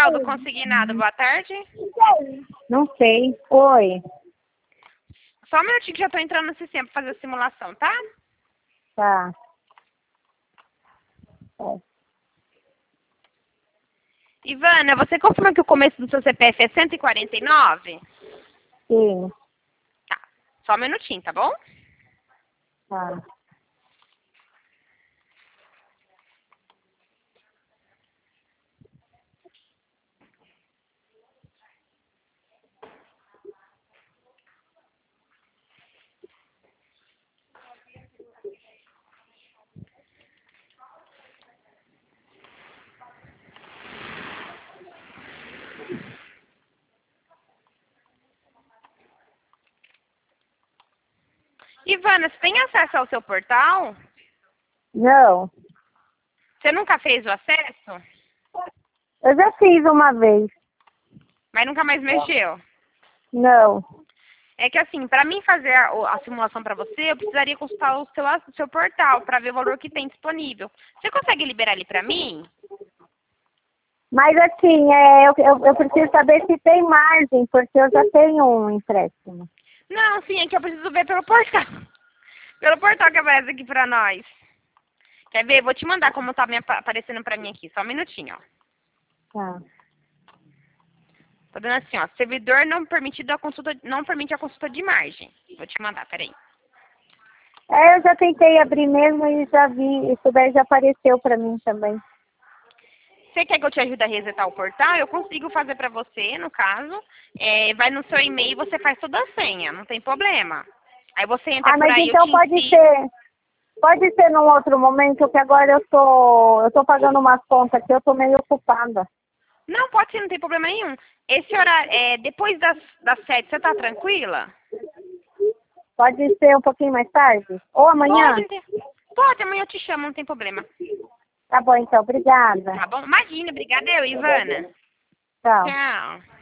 final do consignado, boa tarde. Não sei. Oi. Só um minutinho que já tô entrando no sistema pra fazer a simulação, tá? Tá. É. Ivana, você confirma que o começo do seu CPF é 149? Sim. Tá. Só um minutinho, tá bom? Tá. Ivana, você tem acesso ao seu portal? Não. Você nunca fez o acesso? Eu já fiz uma vez. Mas nunca mais mexeu? Não. É que assim, para mim fazer a simulação para você, eu precisaria consultar o seu portal para ver o valor que tem disponível. Você consegue liberar ele para mim? Mas assim, eu preciso saber se tem margem, porque eu já tenho um empréstimo. Não, sim, é que eu preciso ver pelo portal. Pelo portal que aparece aqui para nós. Quer ver? Vou te mandar como tá aparecendo para mim aqui. Só um minutinho, ó. Tá. Tô dando assim, ó. Servidor não permitido a consulta, não permite a consulta de margem. Vou te mandar, peraí. Eu já tentei abrir mesmo e já vi. Isso daí já apareceu pra mim também. Você quer que eu te ajude a resetar o portal? Eu consigo fazer pra você, no caso. Vai no seu e-mail e você faz toda a senha, não tem problema. Aí você entra por Mas aí, eu então te ensino. pode ser num outro momento, que agora eu tô pagando umas contas aqui, eu tô meio ocupada. Não, pode ser, não tem problema nenhum. Esse horário, depois das 7, você tá tranquila? Pode ser um pouquinho mais tarde? Ou amanhã? Pode, amanhã eu te chamo, não tem problema. Tá bom, então. Obrigada. Tá bom? Imagina, obrigada eu, Ivana. Tchau. Tchau.